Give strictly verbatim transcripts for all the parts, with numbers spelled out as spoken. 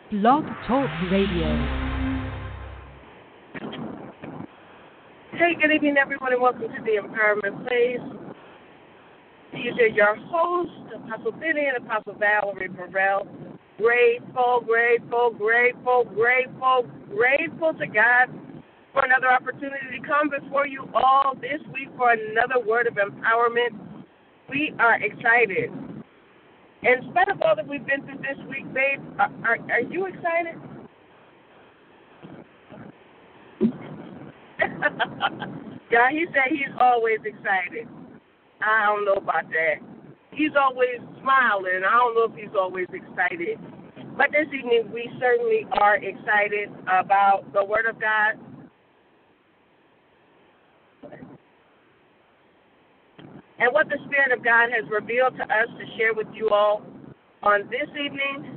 Blog Talk Radio. Hey, good evening, everyone, and welcome to the Empowerment Place. These are your hosts, Apostle Benny and Apostle Valerie Burrell. Grateful, grateful, grateful, grateful, grateful to God for another opportunity to come before you all this week for another word of empowerment. We are excited. In spite of all that we've been through this week, babe, are, are, are you excited? Yeah, he said he's always excited. I don't know about that. He's always smiling. I don't know if he's always excited. But this evening, we certainly are excited about the Word of God. And what the Spirit of God has revealed to us to share with you all on this evening.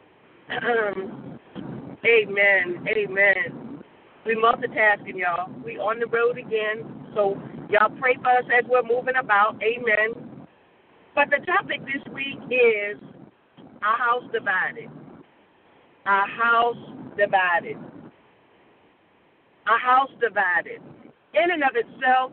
Amen. Amen. We multitasking, y'all. We on the road again. So y'all pray for us as we're moving about. Amen. But the topic this week is a house divided. A house divided. A house divided. In and of itself,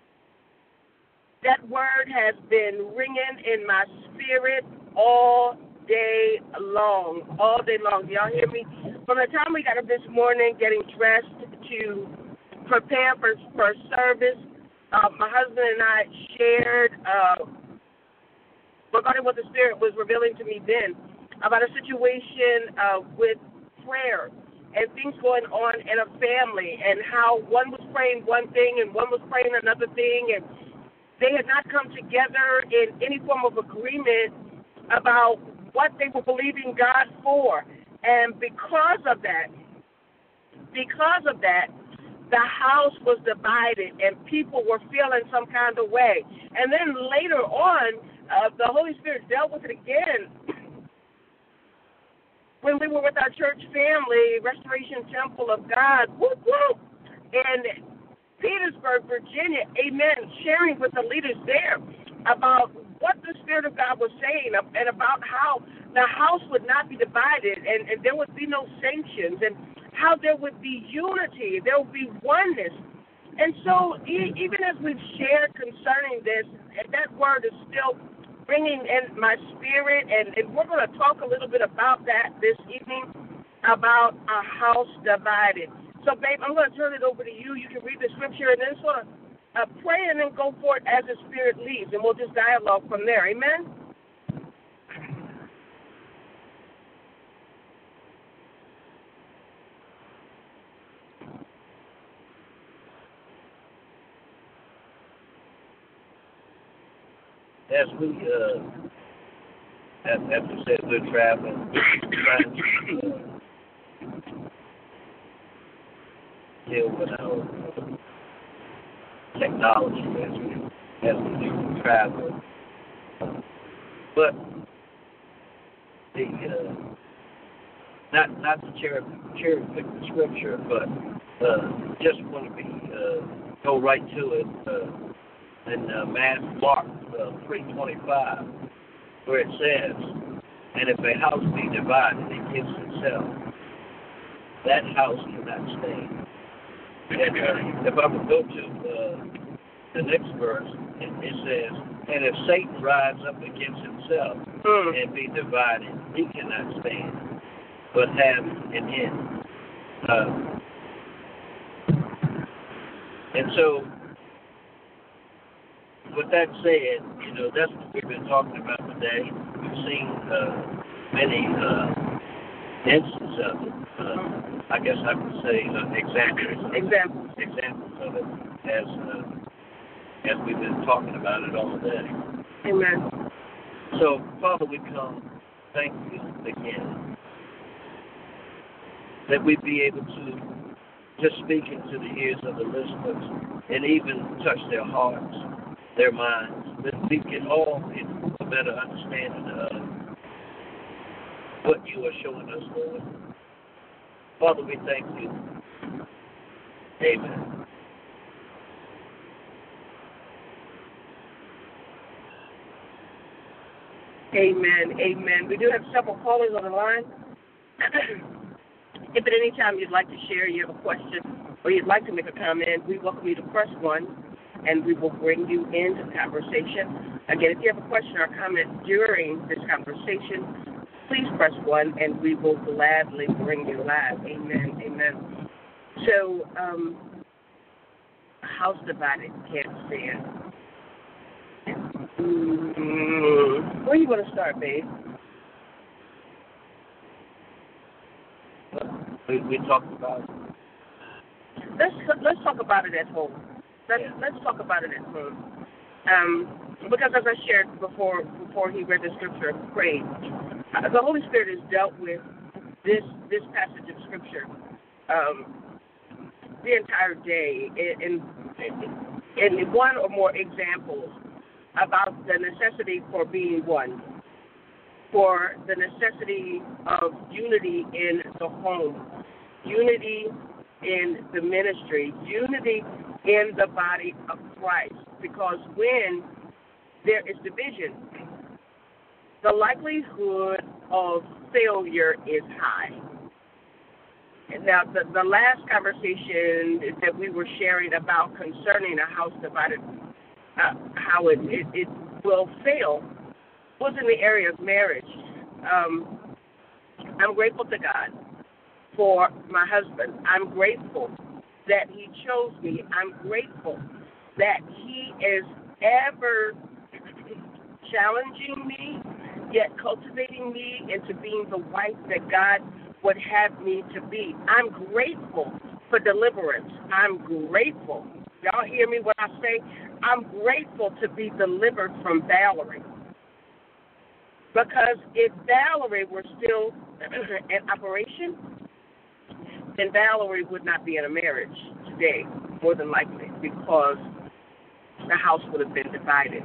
that word has been ringing in my spirit all day long. All day long. Y'all hear me? From the time we got up this morning, getting dressed to prepare for, for service, uh, my husband and I shared uh, regarding what the Spirit was revealing to me then about a situation uh, with prayer and things going on in a family and how one was praying one thing and one was praying another thing, and they had not come together in any form of agreement about what they were believing God for. And because of that, because of that, the house was divided and people were feeling some kind of way. And then later on, uh, the Holy Spirit dealt with it again when we were with our church family, Restoration Temple of God, whoop, whoop, in Petersburg, Virginia, amen, sharing with the leaders there about what the Spirit of God was saying and about how the house would not be divided and, and there would be no sanctions and how there would be unity, there would be oneness. And so e- even as we've shared concerning this, that word is still ringing in my spirit, and, and we're going to talk a little bit about that this evening, about a house divided. So, babe, I'm going to turn it over to you. You can read the scripture and then sort of uh, pray and then go for it as the Spirit leads, and we'll just dialogue from there. Amen? As we, uh, as, as we said, we're traveling, trying to uh, deal with our technology as we, as we do travel. But the, uh, not not to cherry, cherry pick the scripture, but uh, just want to be, uh, go right to it. Uh, in uh, Matthew, Mark uh, three twenty-five, where it says, "And if a house be divided against itself, that house cannot stand." And uh, if I would go to uh, the next verse, it, it says, "And if Satan rise up against himself mm. and be divided, he cannot stand, but have an end." Uh, and so, with that said, you know, that's what we've been talking about today. We've seen uh, many uh, instances of it. Uh, I guess I would say uh, examples, examples, examples of it as uh, as we've been talking about it all day. Amen. So, Father, we come, thank you again that we be able to just speak into the ears of the listeners and even touch their hearts, their minds, that we can all get a better understanding of what you are showing us, Lord. Father, we thank you. Amen. Amen. Amen. We do have several callers on the line. If at any time you'd like to share, you have a question, or you'd like to make a comment, we welcome you to press one, and we will bring you into the conversation. Again, if you have a question or comment during this conversation, please press one, and we will gladly bring you live. Amen, amen. So, um, house divided, can't stand. Mm, where are you going to start, babe? We, we talked about it. Let's let's talk about it at home. Let's Yeah. let's talk about it at home. Um, because as I shared before before he read the scripture, prayed. Uh, the Holy Spirit has dealt with this this passage of scripture um, the entire day in, in in one or more examples about the necessity for being one, for the necessity of unity in the home, unity in the ministry, unity in the body of Christ. Because when there is division, the likelihood of failure is high. Now, the, the last conversation that we were sharing about concerning a house divided, uh, how it, it, it will fail, was in the area of marriage. Um, I'm grateful to God for my husband. I'm grateful that he chose me. I'm grateful that he is ever challenging me, yet cultivating me into being the wife that God would have me to be. I'm grateful for deliverance. I'm grateful. Y'all hear me when I say I'm grateful to be delivered from Valerie. Because if Valerie were still in operation, then Valerie would not be in a marriage today, more than likely, because the house would have been divided.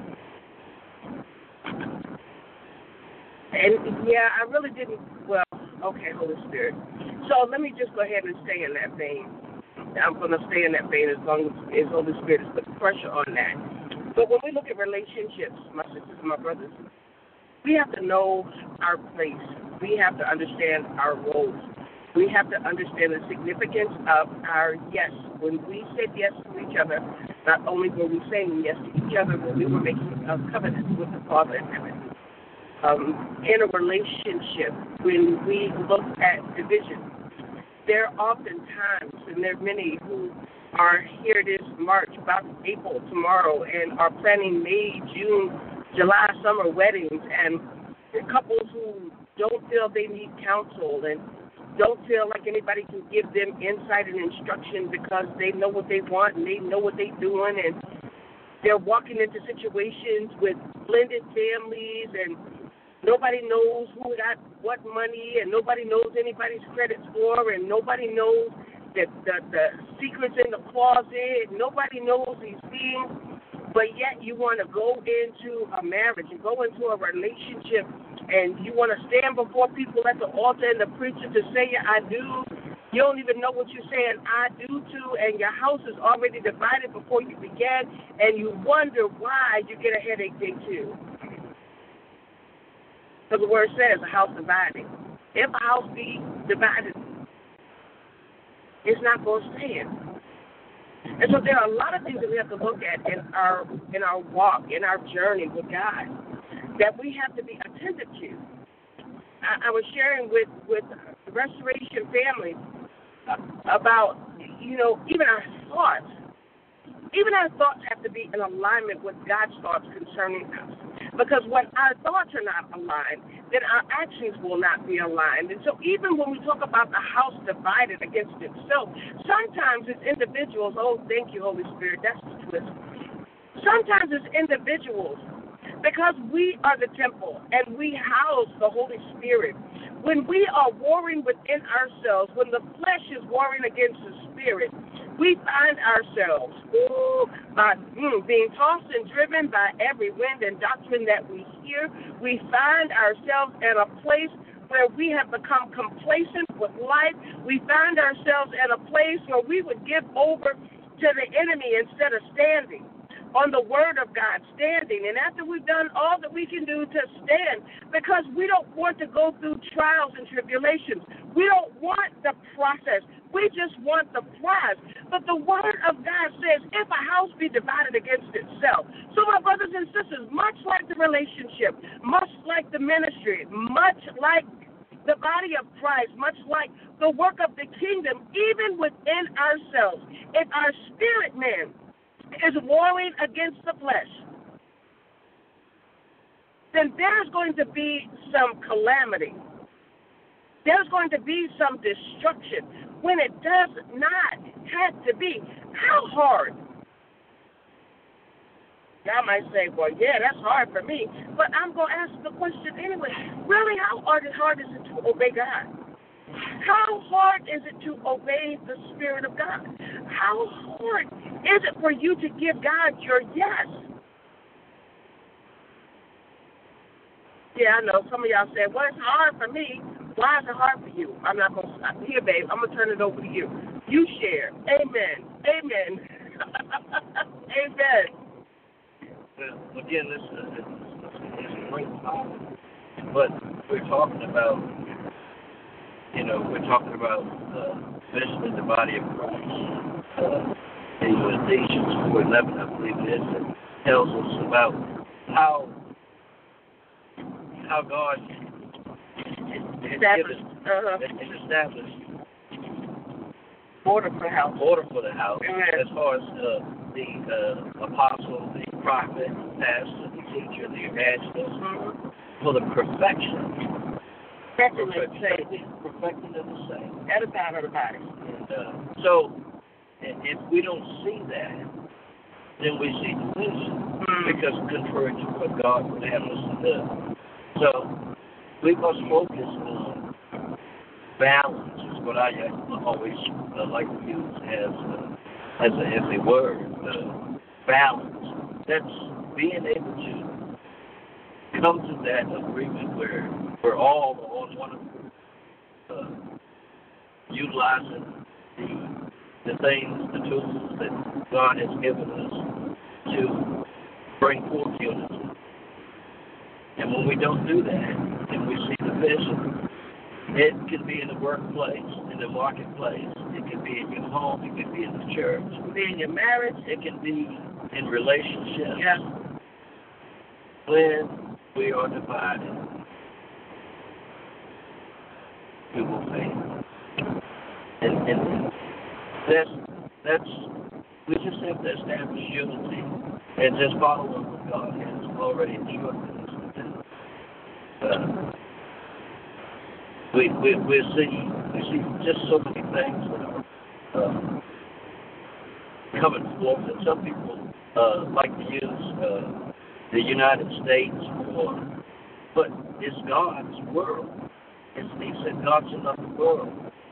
And, yeah, I really didn't, well, okay, Holy Spirit. So let me just go ahead and stay in that vein. I'm going to stay in that vein as long as, as Holy Spirit is putting pressure on that. But when we look at relationships, my sisters and my brothers, we have to know our place. We have to understand our roles. We have to understand the significance of our yes. When we said yes to each other, not only were we saying yes to each other, but we were making a covenant with the Father in heaven. Um, in a relationship, when we look at division, there are often times, and there are many who are here this March, about April tomorrow, and are planning May, June, July summer weddings, and couples who don't feel they need counsel and don't feel like anybody can give them insight and instruction because they know what they want and they know what they're doing, and they're walking into situations with blended families, and nobody knows who got what money, and nobody knows anybody's credit score, and nobody knows the, the, the secrets in the closet. Nobody knows these things, but yet you want to go into a marriage and go into a relationship, and you want to stand before people at the altar and the preacher to say, I do. You don't even know what you're saying, I do too, and your house is already divided before you began, and you wonder why you get a headache day two. Because the word says a house divided. If a house be divided, it's not going to stand. And so there are a lot of things that we have to look at in our in our walk, in our journey with God, that we have to be attentive to. I, I was sharing with, with the Restoration family about, you know, even our thoughts. Even our thoughts have to be in alignment with God's thoughts concerning us. Because when our thoughts are not aligned, then our actions will not be aligned. And so even when we talk about the house divided against itself, sometimes it's individuals. Oh, thank you, Holy Spirit. That's the twist. Sometimes it's individuals. Because we are the temple and we house the Holy Spirit. When we are warring within ourselves, when the flesh is warring against the spirit, we find ourselves ooh, by mm, being tossed and driven by every wind and doctrine that we hear. We find ourselves in a place where we have become complacent with life. We find ourselves in a place where we would give over to the enemy instead of standing. on the word of God, standing. And after we've done all that we can do to stand, because we don't want to go through trials and tribulations. We don't want the process. We just want the prize. But the word of God says, if a house be divided against itself. So my brothers and sisters, much like the relationship, much like the ministry, much like the body of Christ, much like the work of the kingdom, even within ourselves, if our spirit man is warring against the flesh, then there's going to be some calamity. There's going to be some destruction when it does not have to be. How hard? Y'all might say, well, yeah, that's hard for me. But I'm going to ask the question anyway. Really, how hard, hard is it to obey God? How hard is it to obey the Spirit of God? How hard is it for you to give God your yes? Yeah, I know. Some of y'all said, well, it's hard for me. Why is it hard for you? I'm not going to stop. Here, babe, I'm going to turn it over to you. You share. Amen. Amen. Amen. Well, again, this is, this is a great topic, but we're talking about, you know, we're talking about uh, especially the body of Christ. Uh, in Ephesians four eleven, I believe it is, it tells us about how how God has given uh-huh. and established order for the house. Order for the house. Amen. As far as uh, the uh, apostle, the prophet, the pastor, the teacher, the evangelist, mm-hmm. for the perfection. Perfection. Perfecting of the saints. Edifying of the body. And, uh, so, if we don't see that, then we see division, mm-hmm. because contrary to what God would have us to do. So, we must focus on balance, is what I always uh, like to use as a, as a, as a word. Uh, balance. That's being able to come to that agreement where we're all on one uh, utilizing the the things, the tools that God has given us to bring forth unity. And when we don't do that, and we see the vision, it can be in the workplace, in the marketplace, it can be in your home, it can be in the church, it can be in your marriage, it can be in relationships. Yeah. When we are divided, we will fail. And, and that's, that's, we just have to establish unity and just follow what God has already instructed us to do. Uh, we, we, we see, we see just so many things that are uh, coming forth, and some people uh, like to use uh, the United States for, but it's God's world. It's, he said God's another world.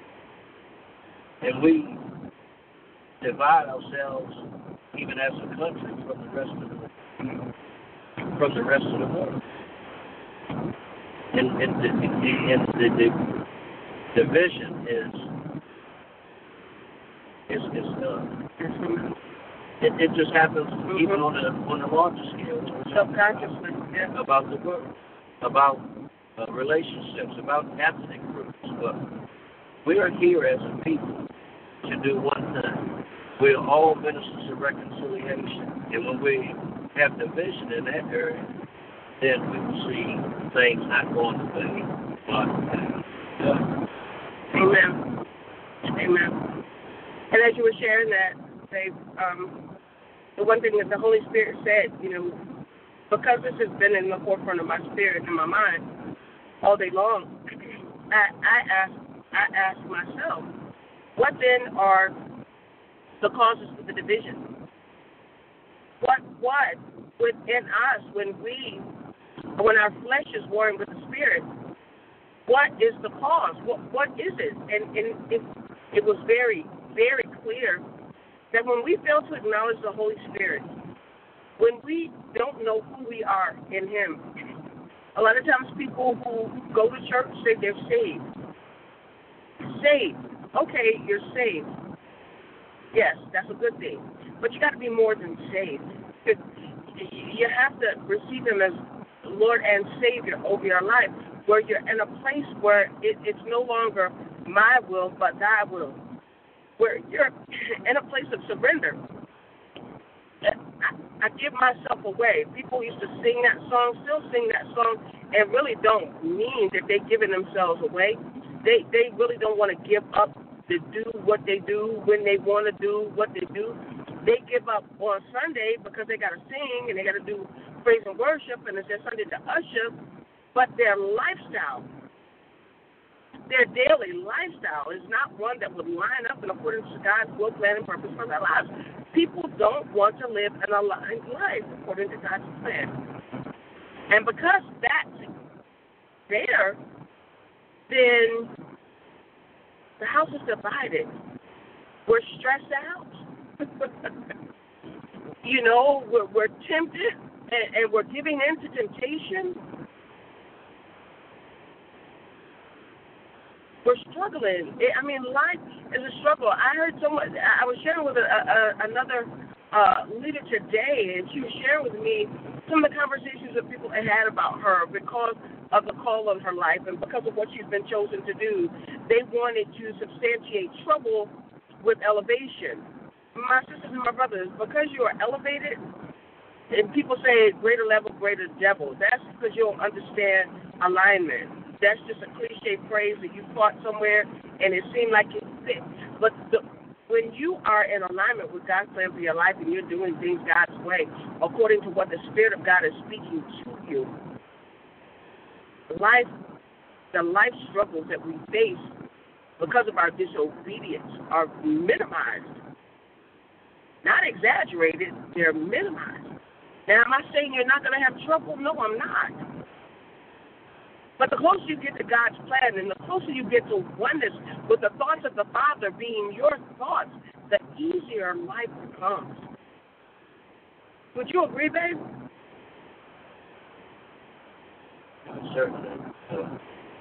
And we divide ourselves, even as a country, from the rest of the from the rest of the world. And, and, the, and the, the division is is, is uh, it, it just happens mm-hmm. even on a on a larger scale, subconsciously, yeah. about the world, about uh, relationships, about ethnic groups. But we are here as a people to do one thing. We're all ministers of reconciliation, and when we have division in that area, then we will see things not going the way God has. Amen. Amen. And as you were sharing that, Dave, um, the one thing that the Holy Spirit said, you know, because this has been in the forefront of my spirit and my mind all day long, I, I ask, I ask myself, what then are the causes for the division? What, what within us when we, when our flesh is warring with the Spirit, what is the cause? What, what is it? And, and it, it was very, very clear that when we fail to acknowledge the Holy Spirit, when we don't know who we are in Him, a lot of times people who go to church say they're saved. Saved. Okay, you're saved. Yes, that's a good thing. But you got to be more than saved. You have to receive Him as Lord and Savior over your life, where you're in a place where it, it's no longer my will, but Thy will, where you're in a place of surrender. I, I give myself away. People used to sing that song, still sing that song, and really don't mean that they're giving themselves away. They they really don't want to give up to do what they do when they want to do what they do. They give up on Sunday because they got to sing and they got to do praise and worship, and it's their Sunday to usher, but their lifestyle, their daily lifestyle is not one that would line up in accordance to God's will, plan, and purpose for their lives. People don't want to live an aligned life according to God's plan. And because that's there, then the house is divided. We're stressed out. you know, we're, we're tempted, and, and we're giving in to temptation. We're struggling. I mean, life is a struggle. I heard someone, I was sharing with a, a, another uh, leader today, and she was sharing with me some of the conversations that people had had about her because of the call on her life and because of what she's been chosen to do. They wanted to substantiate trouble with elevation. My sisters and my brothers, because you are elevated, and people say greater level, greater devil, that's because you don't understand alignment. That's just a cliche phrase that you fought somewhere and it seemed like it fit. But the, when you are in alignment with God's plan for your life and you're doing things God's way, according to what the Spirit of God is speaking to you, life, the life struggles that we face because of our disobedience are minimized. Not exaggerated, they're minimized. Now, am I saying you're not going to have trouble? No, I'm not. But the closer you get to God's plan and the closer you get to oneness with the thoughts of the Father being your thoughts, the easier life becomes. Would you agree, babe? Certainly. Uh,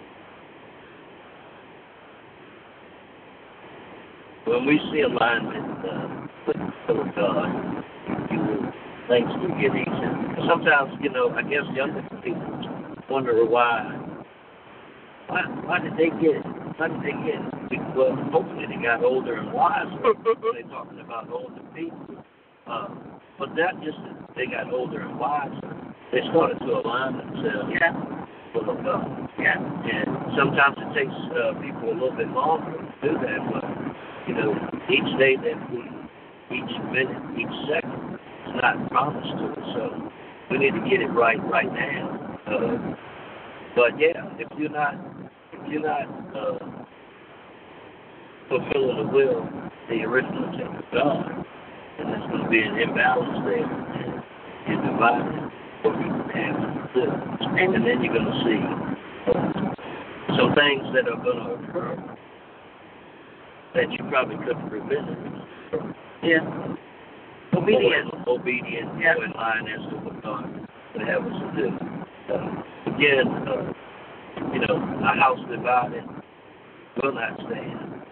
when we see alignment uh, with the will of God, you will, things will get easier. Sometimes, you know, I guess younger people wonder why. Why, why did they get it? Why did they get it? Well, hopefully they got older and wiser. They're talking about older people. Uh, but that just, they got older and wiser. They started to align themselves yeah. with God. Yeah. And sometimes it takes uh, people a little bit longer to do that. But, you know, each day that we, each minute, each second is not promised to us. So we need to get it right right now. Uh, but, yeah, if you're not, you're not uh, fulfilling the will, the original intent of God, and there's going to be an imbalance there, and you're divided what you have to do. And, and then you're going to see uh, some things that are going to occur that you probably couldn't prevent. Yeah. Obedience. Obedience, yeah. in line as to what God would have us to do. Uh, again, uh, you know, a house divided will not stand.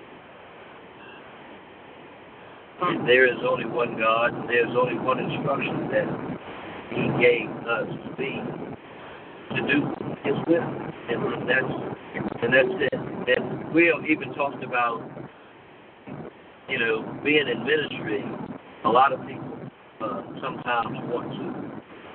And there is only one God, and there's only one instruction that He gave us to be, to do His will, and that's and that's it. And we have even talked about, you know, being in ministry. A lot of people uh, sometimes want to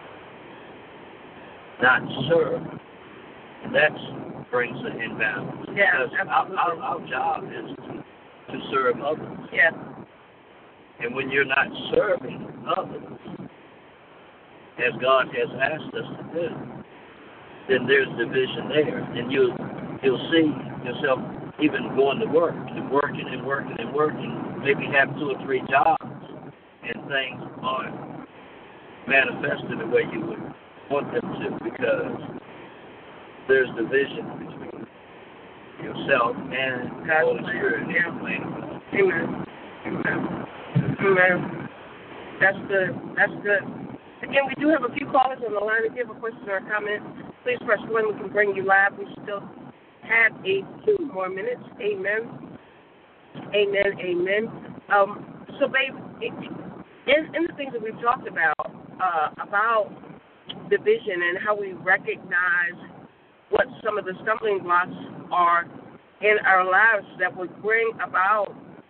not serve. And that brings an imbalance. Yeah, because our, our, our job is to, to serve others. Yeah. And when you're not serving others, as God has asked us to do, then there's division there. And you, you'll see yourself even going to work and working and working and working, maybe have two or three jobs, and things aren't manifested the way you would want them to, because there's division between yourself and the Holy Spirit. Yeah. Amen. Amen. Amen. That's good. That's good. Again, we do have a few callers on the line. If you have a question or a comment, please press one. We can bring you live. We still have a few more minutes. Amen. Amen. Amen. Um, so, babe, it, in, in the things that we've talked about, uh, about division and how we recognize what some of the stumbling blocks are in our lives that would bring about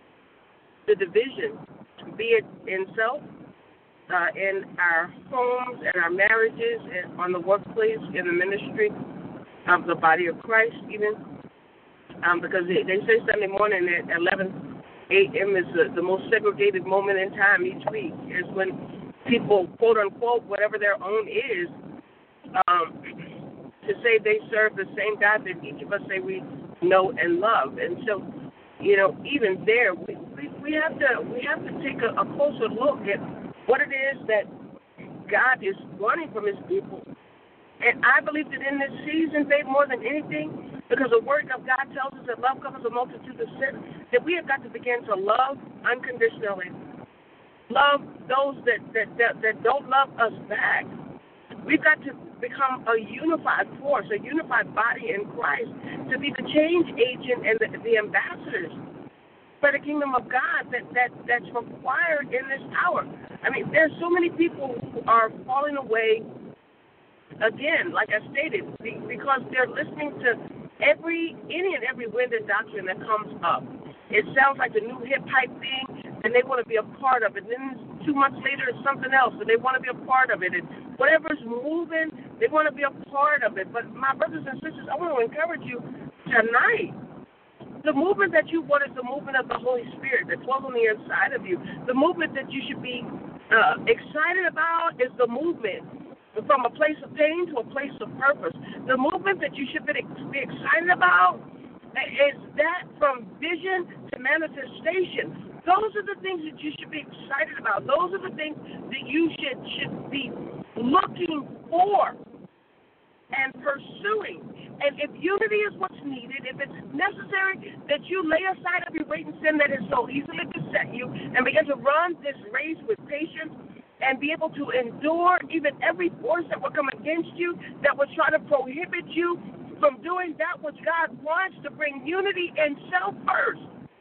the division, be it in self, uh, in our homes, in our marriages, and on the workplace, in the ministry of the body of Christ, even. Um, because they, they say Sunday morning at eleven a.m. is the, the most segregated moment in time each week, is when people, quote unquote, whatever their own is, um, to say they serve the same God that each of us say we know and love. And so, you know, even there, we, we, we have to we have to take a, a closer look at what it is that God is wanting from his people. And I believe that in this season, babe, more than anything, because the word of God tells us that love covers a multitude of sins, that we have got to begin to love unconditionally. Love those that, that, that, that don't love us back. We've got to become a unified force, a unified body in Christ, to be the change agent and the, the ambassadors for the kingdom of God that, that, that's required in this hour. I mean, there's so many people who are falling away, again, like I stated, because they're listening to every, any and every wind and doctrine that comes up. It sounds like the new hip hype thing, and they want to be a part of it. And then two months later, it's something else, and they want to be a part of it. And whatever's moving, they want to be a part of it. But my brothers and sisters, I want to encourage you tonight. The movement that you want is the movement of the Holy Spirit that dwells on the inside of you. The movement that you should be uh, excited about is the movement from a place of pain to a place of purpose. The movement that you should be, be excited about is that from vision to manifestation. Those are the things that you should be excited about. Those are the things that you should should be looking for and pursuing. And if unity is what's needed, if it's necessary that you lay aside every weight and sin that is so easily beset you and begin to run this race with patience and be able to endure even every force that will come against you, that will try to prohibit you from doing that which God wants, to bring unity in self first,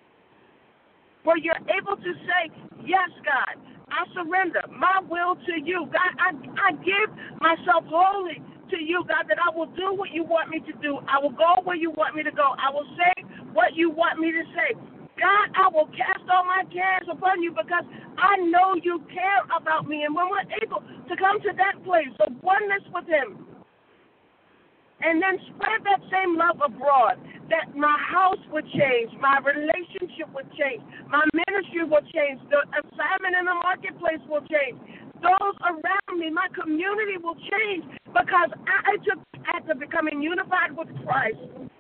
where you're able to say, yes, God, I surrender my will to you. God, I, I give myself wholly to you, God, that I will do what you want me to do. I will go where you want me to go. I will say what you want me to say. God, I will cast all my cares upon you because I know you care about me. And when we're able to come to that place of oneness with him, and then spread that same love abroad, that my house would change, my relationship would change, my ministry will change, the assignment in the marketplace will change, those around me, my community will change, because I took after becoming unified with Christ.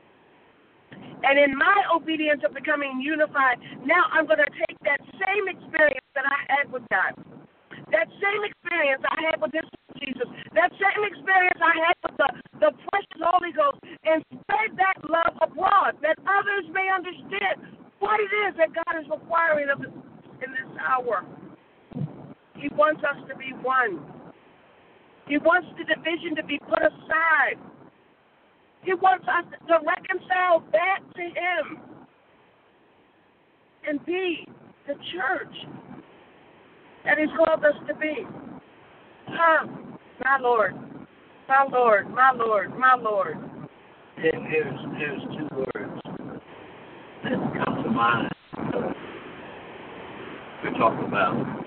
And in my obedience of becoming unified, now I'm going to take that same experience that I had with God, that same experience I had with this Jesus, that same experience I had with the, the precious Holy Ghost, and spread that love abroad, that others may understand what it is that God is requiring of us in this hour. He wants us to be one. He wants the division to be put aside. He wants us to reconcile back to him and be the church that he's called us to be. Ah, my Lord, my Lord, my Lord, my Lord. Here's, here's two words that come to mind. We're talking about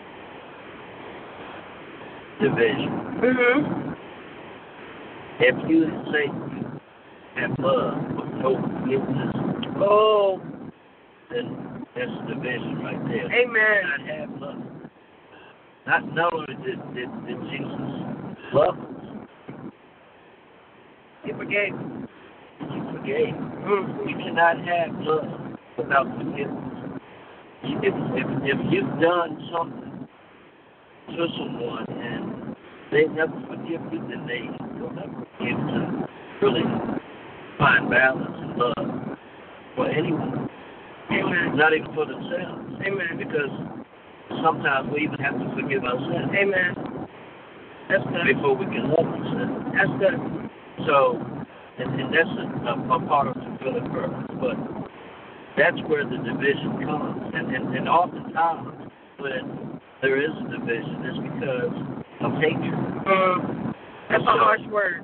division. Mm-hmm. If you say you have love but no forgiveness, oh, then that's division right there. Amen. You cannot have love. Not, not only did, did, did Jesus love us, he forgave. he forgave. Mm-hmm. You cannot have love without forgiveness. If, if, if you've done something to someone and they never forgive you, then they will never be able to really find balance and love for anyone. Amen. Not even for themselves. Amen. Because sometimes we even have to forgive ourselves. Amen. That's good. Before we can love ourselves. That's good. So, and, and that's a, a, a part of fulfilling purpose. But that's where the division comes. And, and, and oftentimes, when there is a division, it's because of hatred. Mm. That's So, a harsh word.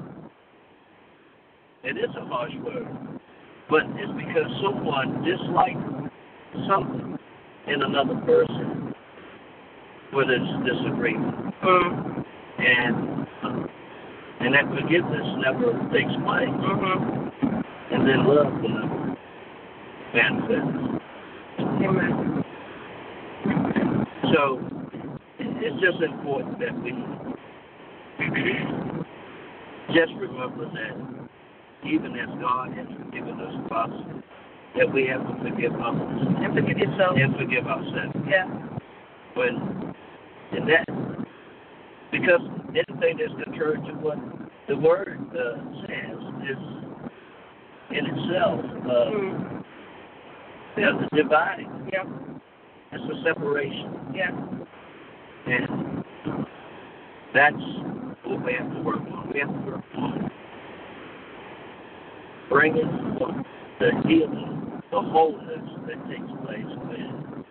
It is a harsh word. But it's because someone dislikes something in another person where there's disagreement. Mm. And uh, and that forgiveness never takes place. Mm-hmm. And then love will never manifest. Amen. So it's just important that we just remember that even as God has forgiven us of us, that we have to forgive others. And forgive yourself. And forgive ourselves. Yeah. When and that because anything that's contrary to what the word uh, says is in itself uh, Mm. there's a dividing. Yeah. It's a separation. Yeah. And that's what we have to work on. We have to work on bringing the healing, the wholeness that takes place when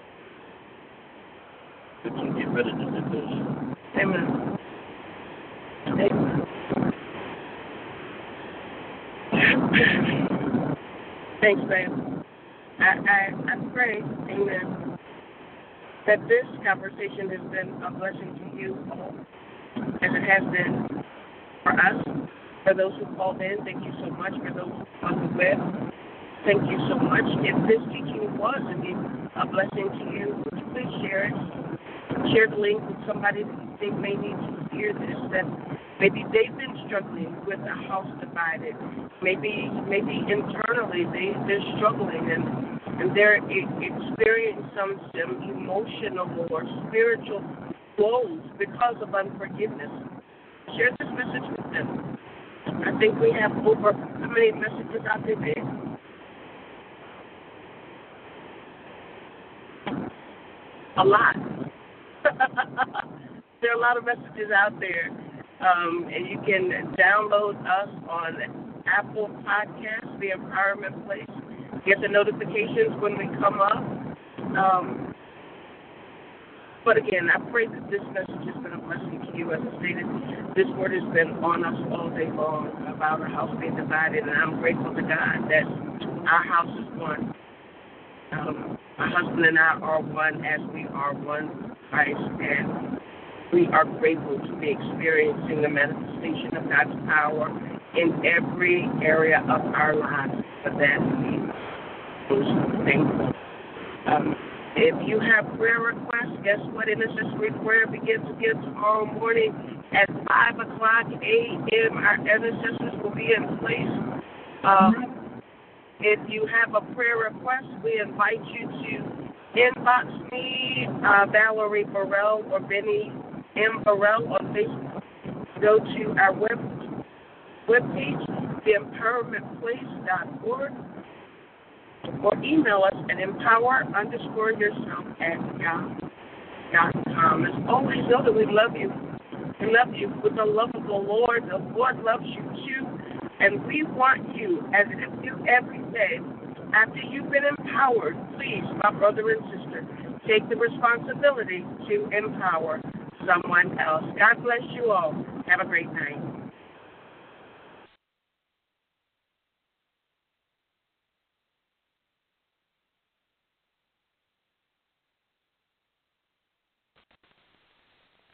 we can get rid of the division. Amen. Amen. Thanks, babe. I, I, I pray, amen, that this conversation has been a blessing to you all, as it has been for us. For those who called in, thank you so much. For those on the web, thank you so much. If this teaching was indeed a blessing to you, would you please share it? Share the link with somebody that you think may need to hear this, that maybe they've been struggling with a house divided. Maybe maybe internally they, they're struggling and, and they're e- experiencing some, some emotional or spiritual woes because of unforgiveness. Share this message with them. I think we have over how many messages out there, babe? A lot. There are a lot of messages out there, um, and you can download us on Apple Podcasts, The Empowerment Place. Get the notifications when we come up. Um, but again, I pray that this message has been a blessing to you. As I stated, this word has been on us all day long about our house being divided, and I'm grateful to God that our house is one. Um, my husband and I are one as we are one Christ, and we are grateful to be experiencing the manifestation of God's power in every area of our lives. For that, we are thankful. Um, if you have prayer requests, guess what? Intercessory prayer begins again tomorrow morning at five o'clock a.m. Our intercessors will be in place. Um, if you have a prayer request, we invite you to inbox me, uh, Valerie Burrell or Benny M. Burrell on Facebook. Go to our web webpage, the empowerment place dot org, or email us at empower underscore yourself at yahoo dot com. As always, know that we love you. We love you with the love of the Lord. The Lord loves you too. And we want you, as it is every day, after you've been empowered, please, my brother and sister, take the responsibility to empower someone else. God bless you all. Have a great night.